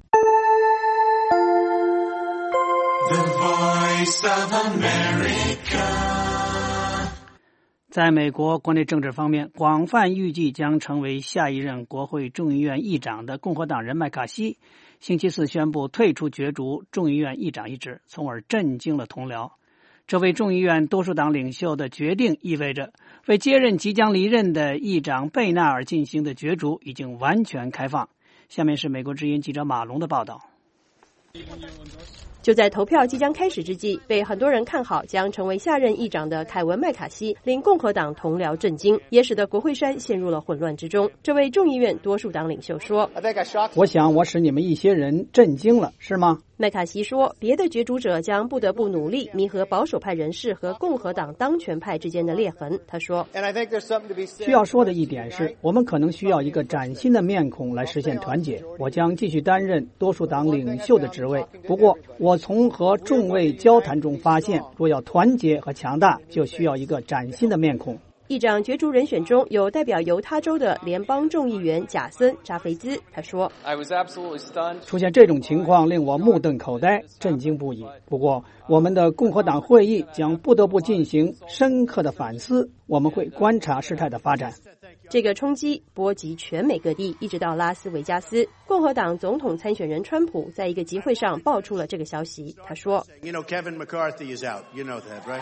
H: The Voice of America。
D: 在美国国内政治方面，广泛预计将成为下一任国会众议院议长的共和党人麦卡锡，星期四宣布退出角逐众议院议长一职，从而震惊了同僚。这位众议院多数党领袖的决定意味着，为接任即将离任的议长贝纳尔进行的角逐已经完全开放。下面是美国之音记者马龙的报道。
J: 就在投票即将开始之际，被很多人看好将成为下任议长的凯文·麦卡锡令共和党同僚震惊，也使得国会山陷入了混乱之中。这位众议院多数党领袖说：“
D: 我想我使你们一些人震惊了，是吗？”
J: 麦卡锡说，别的角逐者将不得不努力弥合保守派人士和共和党当权派之间的裂痕。他说，
D: 需要说的一点是，我们可能需要一个崭新的面孔来实现团结。我将继续担任多数党领袖的职位，不过我从和众位交谈中发现，若要团结和强大，就需要一个崭新的面孔。
J: 议长角逐人选中有代表犹他州的联邦众议员贾森·扎菲兹，他说：“
D: 出现这种情况令我目瞪口呆，震惊不已。不过，我们的共和党会议将不得不进行深刻的反思，我们会观察事态的发展。”
J: 这个冲击波及全美各地，一直到拉斯维加斯。共和党总统参选人川普在一个集会上爆出了这个消息，他说：“
U: You know, Kevin McCarthy is out. You know that, right?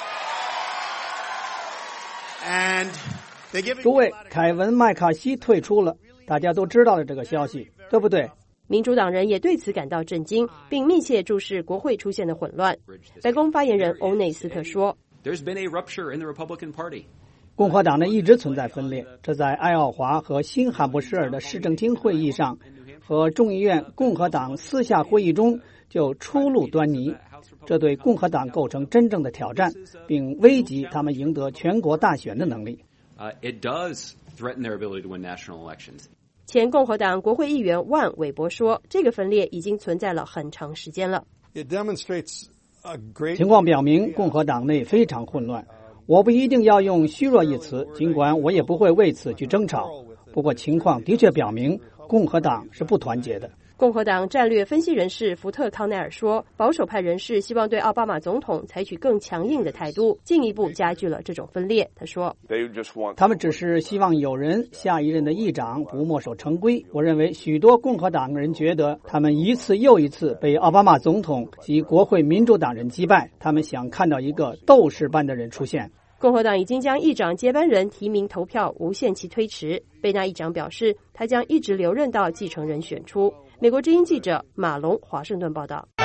D: 诸位，凯文·麦卡锡退出了，大家都知道了这个消息，对不对？
J: 民主党人也对此感到震惊，并密切注视国会出现的混乱。白宫发言人欧内斯特说：“
D: 共和党内一直存在分裂，这在爱奥华和新罕布什尔的市政厅会议上和众议院共和党私下会议中就初露端倪。这对共和党构成真正的挑战，并危及他们赢得全国大选的能力。”
K: Uh, it does threaten their ability to win national elections.
J: 前共和党国会议员万韦伯说，这个分裂已经存在了很长时间了。
D: 情况表明，共和党内非常混乱。 我不一定要用虚弱一词，尽管我也不会为此去争吵。不过情况的确表明，共和党是不团结的。
J: 共和党战略分析人士福特·康奈尔说，保守派人士希望对奥巴马总统采取更强硬的态度，进一步加剧了这种分裂。他说，
D: 他们只是希望有人下一任的议长不墨守成规。我认为许多共和党人觉得他们一次又一次被奥巴马总统及国会民主党人击败，他们想看到一个斗士般的人出现。
J: 共和党已经将议长接班人提名投票无限期推迟。贝纳议长表示，他将一直留任到继承人选出。美国之音记者马龙华盛顿报道。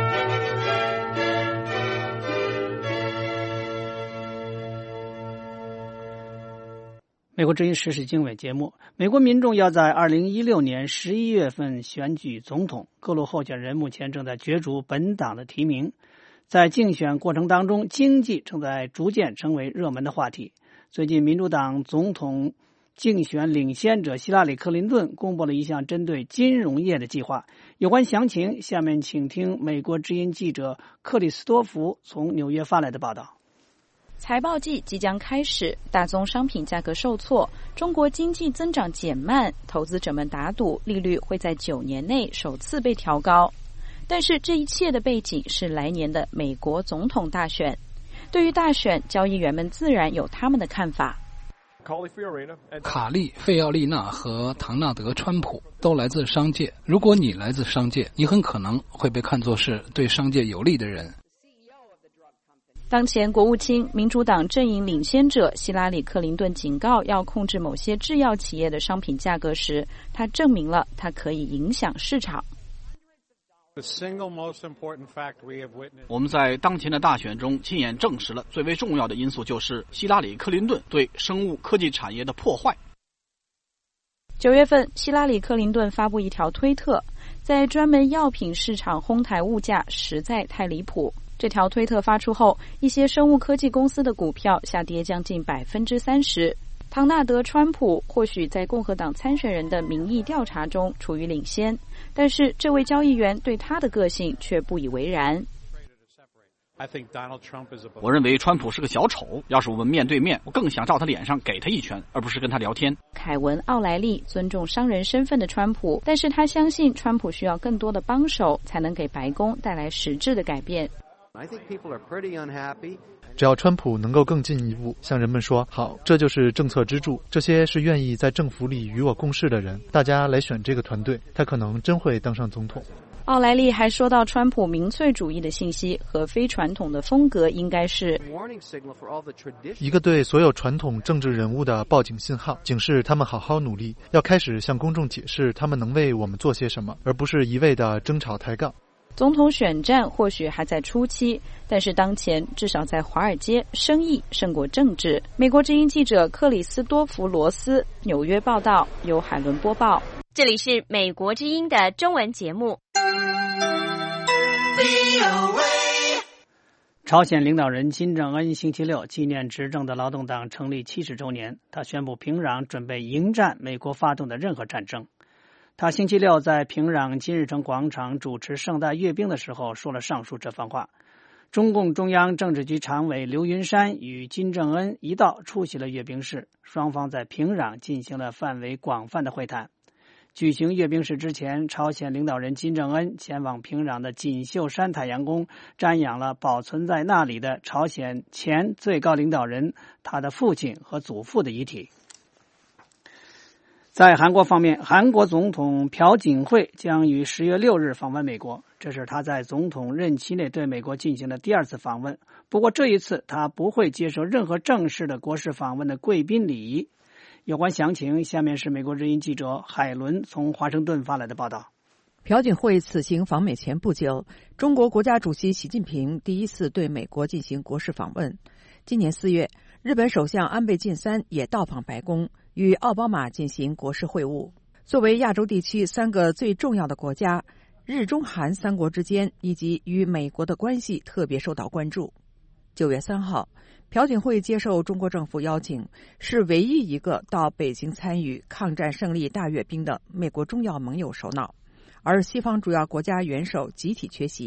D: 美国之音时事经纬节目，美国民众要在二零一六年十一月份选举总统，各路候选人目前正在角逐本党的提名。在竞选过程当中，经济正在逐渐成为热门的话题。最近，民主党总统竞选领先者希拉里·克林顿公布了一项针对金融业的计划。有关详情，下面请听美国之音记者克里斯多弗从纽约发来的报道。
P: 财报季即将开始，大宗商品价格受挫，中国经济增长减慢，投资者们打赌利率会在九年内首次被调高。但是这一切的背景是来年的美国总统大选。对于大选，交易员们自然有他们的看法。
I: 卡利、费奥利纳和唐纳德·川普都来自商界。如果你来自商界，你很可能会被看作是对商界有利的人。
P: 当前国务卿、民主党阵营领先者希拉里·克林顿警告要控制某些制药企业的商品价格时，他证明了他可以影响市场。
E: 我们在当前的大选中亲眼证实了最为重要的因素，就是希拉里·克林顿对生物科技产业的破坏。
P: 九月份，希拉里·克林顿发布一条推特，在专门药品市场哄抬物价实在太离谱。这条推特发出后，一些生物科技公司的股票下跌将近百分之三十。唐纳德·川普或许在共和党参选人的民意调查中处于领先，但是这位交易员对他的个性却不以为然。
E: 我认为川普是个小丑，要是我们面对面，我更想照他脸上给他一拳，而不是跟他聊天。
P: 凯文·奥莱利尊重商人身份的川普，但是他相信川普需要更多的帮手，才能给白宫带来实质的改变。
V: 只要川普能够更进一步向人们说，好，这就是政策支柱，这些是愿意在政府里与我共事的人，大家来选这个团队，他可能真会当上总统。
P: 奥莱利还说到，川普民粹主义的信息和非传统的风格应该是
V: 一个对所有传统政治人物的报警信号，警示他们好好努力，要开始向公众解释他们能为我们做些什么，而不是一味的争吵抬杠。
P: 总统选战或许还在初期，但是当前至少在华尔街，生意胜过政治。美国之音记者克里斯多弗罗斯纽约报道，由海伦播报。
A: 这里是美国之音的中文节目。
D: 朝鲜领导人金正恩星期六纪念执政的劳动党成立七十周年，他宣布平壤准备迎战美国发动的任何战争。他星期六在平壤金日成广场主持盛大阅兵的时候说了上述这番话。中共中央政治局常委刘云山与金正恩一道出席了阅兵式，双方在平壤进行了范围广泛的会谈。举行阅兵式之前，朝鲜领导人金正恩前往平壤的锦绣山太阳宫瞻仰了保存在那里的朝鲜前最高领导人他的父亲和祖父的遗体。在韩国方面，韩国总统朴槿惠将于十月六日访问美国，这是他在总统任期内对美国进行的第二次访问。不过这一次他不会接受任何正式的国事访问的贵宾礼仪。有关详情，下面是美国之音记者海伦从华盛顿发来的报道。
G: 朴槿惠此行访美前不久，中国国家主席习近平第一次对美国进行国事访问。今年四月，日本首相安倍晋三也到访白宫，与奥巴马进行国事会晤。作为亚洲地区三个最重要的国家，日中韩三国之间以及与美国的关系特别受到关注。九月三号，朴槿惠接受中国政府邀请，是唯一一个到北京参与抗战胜利大阅兵的美国重要盟友首脑，而西方主要国家元首集体缺席。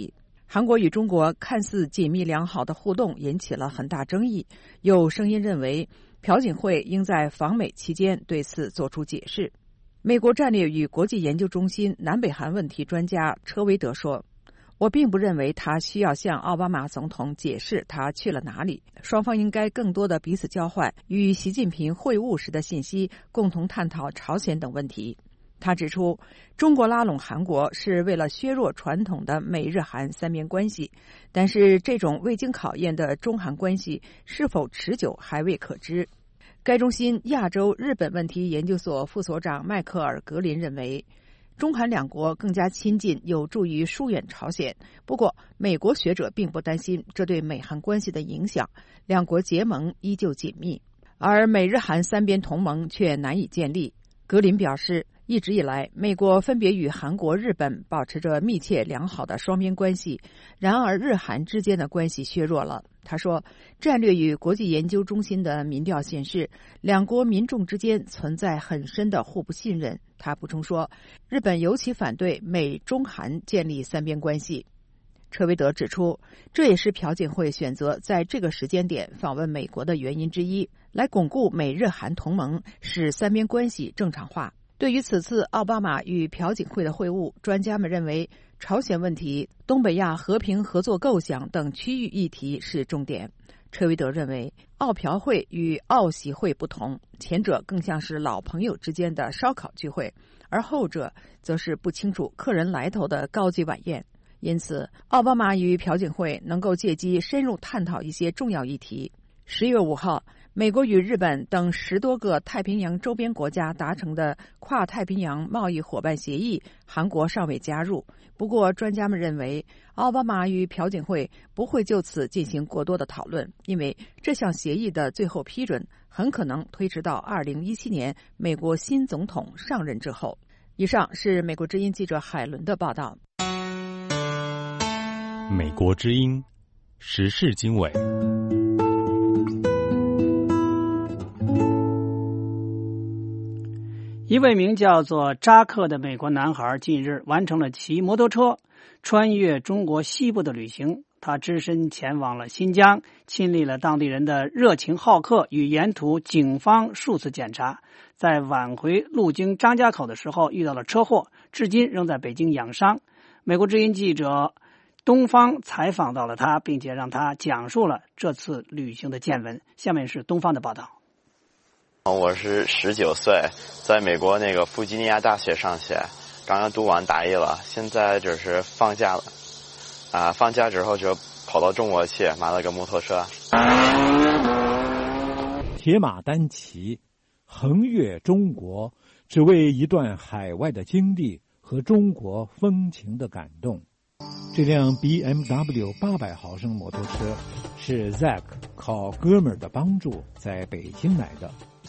G: 韩国与中国看似紧密良好的互动引起了很大争议，有声音认为朴槿惠应在访美期间对此作出解释。美国战略与国际研究中心南北韩问题专家车维德说，我并不认为他需要向奥巴马总统解释他去了哪里，双方应该更多的彼此交换与习近平会晤时的信息，共同探讨朝鲜等问题。他指出，中国拉拢韩国是为了削弱传统的美日韩三边关系，但是这种未经考验的中韩关系是否持久还未可知。该中心亚洲日本问题研究所副所长迈克尔·格林认为，中韩两国更加亲近有助于疏远朝鲜，不过美国学者并不担心这对美韩关系的影响，两国结盟依旧紧密，而美日韩三边同盟却难以建立。格林表示，一直以来美国分别与韩国、日本保持着密切良好的双边关系，然而日韩之间的关系削弱了。他说，战略与国际研究中心的民调显示，两国民众之间存在很深的互不信任。他补充说，日本尤其反对美中韩建立三边关系。车维德指出，这也是朴槿惠选择在这个时间点访问美国的原因之一，来巩固美日韩同盟，使三边关系正常化。对于此次奥巴马与朴槿惠的会晤，专家们认为朝鲜问题、东北亚和平合作构想等区域议题是重点。车维德认为，奥朴会与奥习会不同，前者更像是老朋友之间的烧烤聚会，而后者则是不清楚客人来头的高级晚宴。因此，奥巴马与朴槿惠能够借机深入探讨一些重要议题。十月五号，美国与日本等十多个太平洋周边国家达成的跨太平洋贸易伙伴协议，韩国尚未加入。不过，专家们认为，奥巴马与朴槿惠不会就此进行过多的讨论，因为这项协议的最后批准很可能推迟到二零一七年美国新总统上任之后。以上是美国之音记者海伦的报道。
L: 美国之音时事经纬。
D: 一位名叫做扎克的美国男孩近日完成了骑摩托车穿越中国西部的旅行。他只身前往了新疆，亲历了当地人的热情好客与沿途警方数次检查。在返回路经张家口的时候遇到了车祸，至今仍在北京养伤。美国之音记者东方采访到了他，并且让他讲述了这次旅行的见闻。下面是东方的报道。
M: 我是十九岁，在美国那个弗吉尼亚大学上学，刚刚读完大一了，现在就是放假了，啊，放假之后就跑到中国去买了个摩托车。
N: 铁马单骑，横越中国，只为一段海外的经历和中国风情的感动。这辆 B M W 八百毫升摩托车是 Zack 靠哥们儿的帮助在北京买的。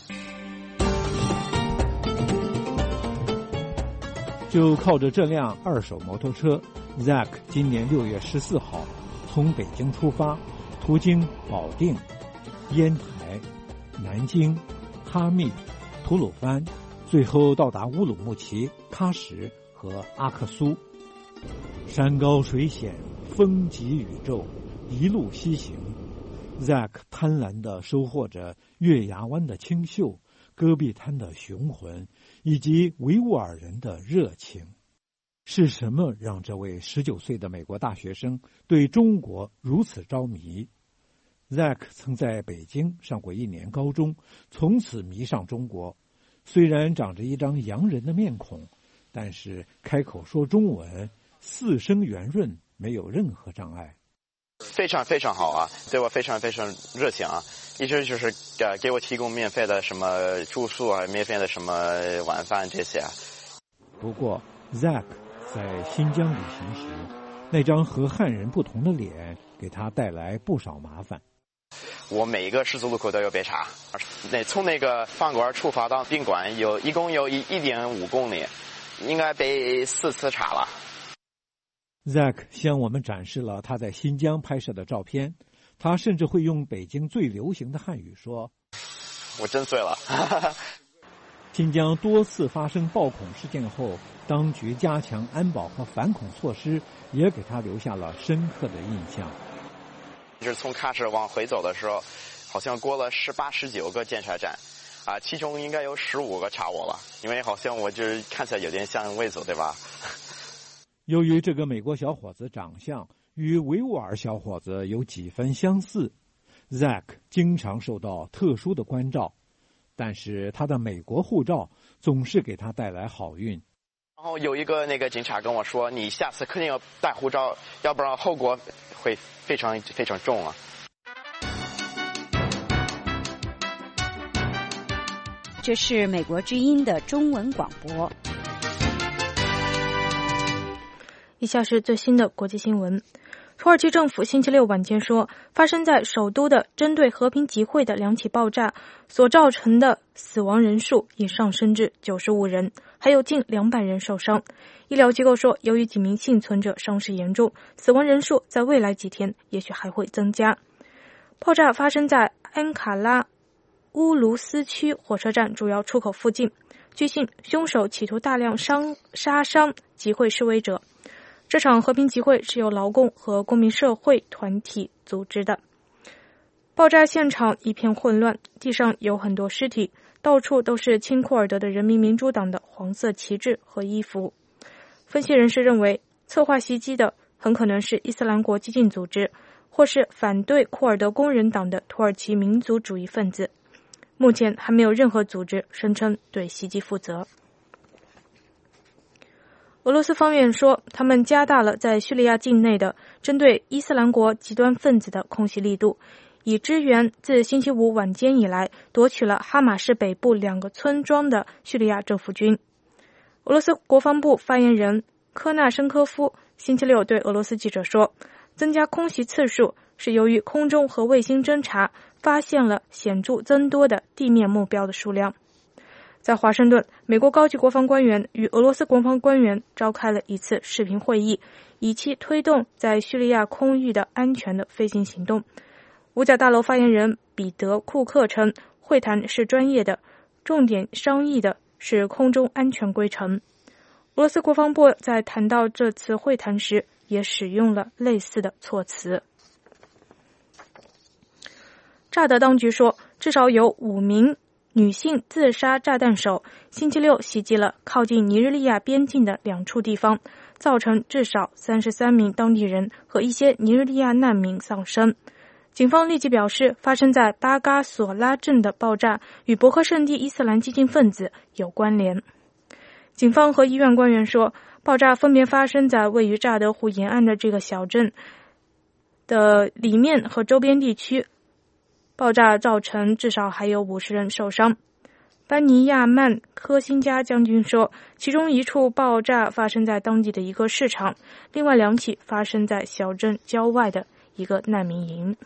N: 就靠着这辆二手摩托车 ，Zack 今年六月十四号从北京出发，途经保定、烟台、南京、哈密、吐鲁番，最后到达乌鲁木齐、喀什和阿克苏。山高水险，风急雨骤，一路西行。Zack 贪婪地收获着月牙湾的清秀、戈壁滩的雄浑，以及维吾尔人的热情。是什么让这位十九岁的美国大学生对中国如此着迷？ Zack 曾在北京上过一年高中，从此迷上中国。虽然长着一张洋人的面孔，但是开口说中文，四声圆润，没有任何障碍。
M: 非常非常好啊，对我非常非常热情啊，一直就是呃给我提供免费的什么住宿啊，免费的什么晚饭这些。
N: 不过 Zack 在新疆旅行时，那张和汉人不同的脸给他带来不少麻烦。
M: 我每一个十字路口都有被查，那从那个饭馆出发到宾馆有一共有一一点五公里，应该被四次查了。
N: Zack 向我们展示了他在新疆拍摄的照片，他甚至会用北京最流行的汉语说：“
M: 我真醉了。”
N: 新疆多次发生暴恐事件后，当局加强安保和反恐措施，也给他留下了深刻的印象。
M: 就是从喀什往回走的时候，好像过了十八、十九个检查站，啊，其中应该有十五个查我了，因为好像我就是看起来有点像维族，对吧？
N: 由于这个美国小伙子长相与维吾尔小伙子有几分相似 ，Zack 经常受到特殊的关照，但是他的美国护照总是给他带来好运。
M: 然后有一个那个警察跟我说：“你下次肯定要带护照，要不然后果会非常非常重啊。”
A: 这是美国之音的中文广播。
B: 以下是最新的国际新闻。土耳其政府星期六晚间说，发生在首都的针对和平集会的两起爆炸所造成的死亡人数已上升至九十五人，还有近两百人受伤。医疗机构说，由于几名幸存者伤势严重，死亡人数在未来几天也许还会增加。爆炸发生在安卡拉乌卢斯区火车站主要出口附近，据信凶手企图大量伤杀伤集会示威者。这场和平集会是由劳工和公民社会团体组织的。爆炸现场一片混乱，地上有很多尸体，到处都是亲库尔德的人民民主党的黄色旗帜和衣服。分析人士认为，策划袭击的很可能是伊斯兰国激进组织，或是反对库尔德工人党的土耳其民族主义分子。目前还没有任何组织声称对袭击负责。俄罗斯方面说，他们加大了在叙利亚境内的针对伊斯兰国极端分子的空袭力度，以支援自星期五晚间以来夺取了哈马斯北部两个村庄的叙利亚政府军。俄罗斯国防部发言人科纳申科夫星期六对俄罗斯记者说，增加空袭次数是由于空中和卫星侦察发现了显著增多的地面目标的数量。在华盛顿，美国高级国防官员与俄罗斯国防官员召开了一次视频会议，以期推动在叙利亚空域的安全的飞行行动。五角大楼发言人彼得·库克称，会谈是专业的，重点商议的是空中安全规程。俄罗斯国防部在谈到这次会谈时也使用了类似的措辞。乍得当局说，至少有五名女性自杀炸弹手星期六袭击了靠近尼日利亚边境的两处地方，造成至少三十三名当地人和一些尼日利亚难民丧生。警方立即表示，发生在巴嘎索拉镇的爆炸与博克圣地伊斯兰激进分子有关联。警方和医院官员说，爆炸分别发生在位于乍得湖沿岸的这个小镇的里面和周边地区。爆炸造成至少还有五十人受伤。班尼亚曼科辛加将军说，其中一处爆炸发生在当地的一个市场，另外两起发生在小镇郊外的一个难民营。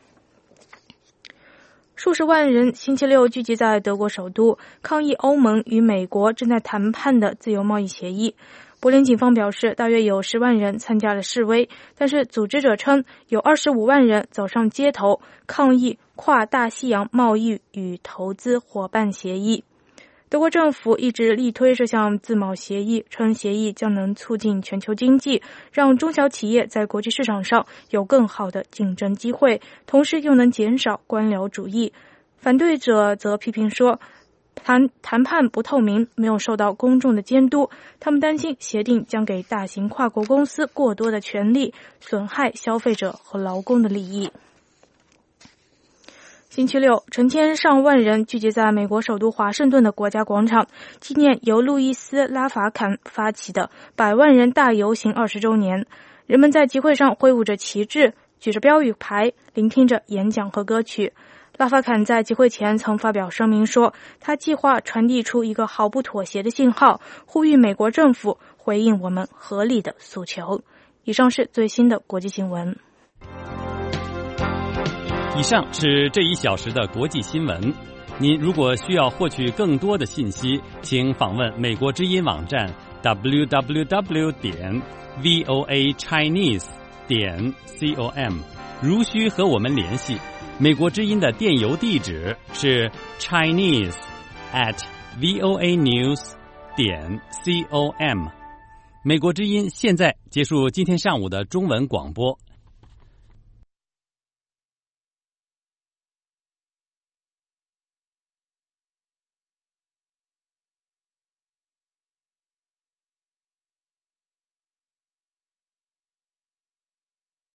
B: 数十万人星期六聚集在德国首都，抗议欧盟与美国正在谈判的自由贸易协议。柏林警方表示，大约有十万人参加了示威，但是组织者称有二十五万人走上街头抗议跨大西洋贸易与投资伙伴协议。德国政府一直力推这项自贸协议，称协议将能促进全球经济，让中小企业在国际市场上有更好的竞争机会，同时又能减少官僚主义。反对者则批评说，谈谈判不透明，没有受到公众的监督，他们担心协定将给大型跨国公司过多的权利，损害消费者和劳工的利益。星期六，成千上万人聚集在美国首都华盛顿的国家广场，纪念由路易斯·拉法坎发起的百万人大游行二十周年。人们在集会上挥舞着旗帜，举着标语牌，聆听着演讲和歌曲。拉法坎在集会前曾发表声明说，他计划传递出一个毫不妥协的信号，呼吁美国政府回应我们合理的诉求。以上是最新的国际新闻。
L: 以上是这一小时的国际新闻。您如果需要获取更多的信息，请访问美国之音网站 double-u double-u double-u 点 voa chinese 点 com。如需和我们联系，美国之音的电邮地址是 chinese at v o a news 点 com。美国之音现在结束今天上午的中文广播。